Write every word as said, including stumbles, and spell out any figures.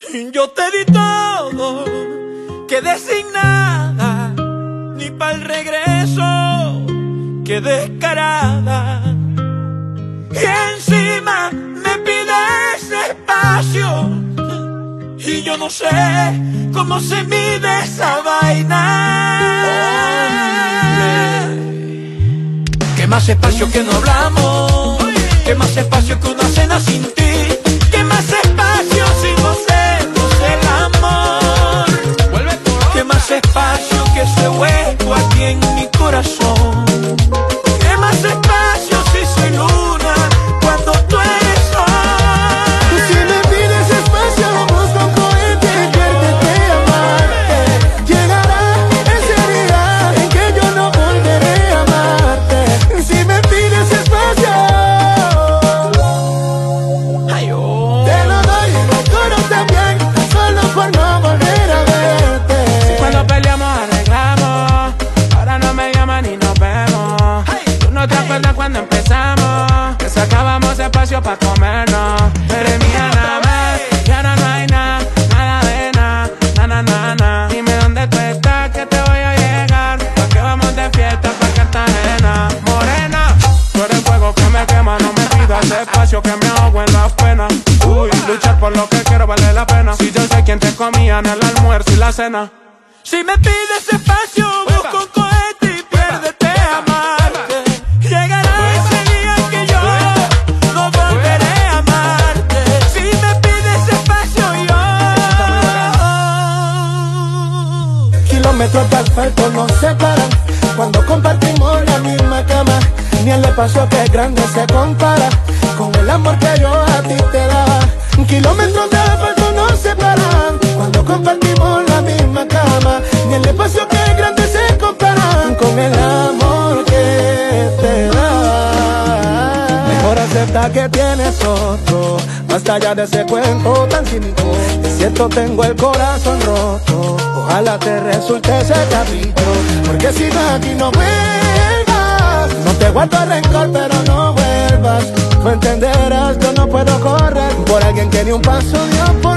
Yo te di todo, quedé sin nada, ni pa'l regreso, qué descarada. Y encima me pides espacio, y yo no sé cómo se mide esa vaina. ¿Qué más espacio que no hablamos? ¿Qué más espacio que una cena sin ti? ¿Qué más espacio si no hacemos el amor? ¿Qué más espacio que ese hueco aquí en mi corazón? ¿Qué más espacio si soy luna cuando tú eres sol? Y si me pides espacio, busco un cohete y piérdete a amarte. Llegará ese día en que yo no volveré a amarte. Y si me pides espacio, Ay, oh. te lo doy y lo juro también, solo por no volver a verte. Si cuando peleamos arreglamos, ahora no me llaman y nos vemos. Hey, ¿Tú no te hey. acuerdas cuando empezamos? Que sacábamos espacio pa' comernos. Eres mía nada más, ya no, no hay nada, nada de nada, na, na, na, na. Dime dónde tú estás, que te voy a llegar. Pa' que vamos de fiesta pa' Cartagena. Morena, tú eres fuego que me quema, no me pidas espacio que me ahogo en las penas. Uy, luchar por lo que quiero vale la pena. Si yo sé quién te comía en el almuerzo y la cena. Si me pides espacio, busco un cohete y piérdete a amarte. Llegará ese día en que yo no volveré a amarte. Si me pides espacio, yo. Kilómetros de asfalto nos separan cuando compartimos la misma cama. Ni el espacio que es grande se compara con el amor que yo a ti te daba. Kilómetros de asfalto nos separan cuando compartimos la misma cama. Ni el espacio que es grande se compara con el amor que te daba. Mejor acepta que tienes otro, basta ya de ese cuento tan cínico. Es cierto, tengo el corazón roto, ojalá te resulte ese capítulo. Porque si no aquí no vuelvas, no te guardo rencor pero no vuelvas. Tú entenderás, yo no puedo correr por alguien que ni un paso dio por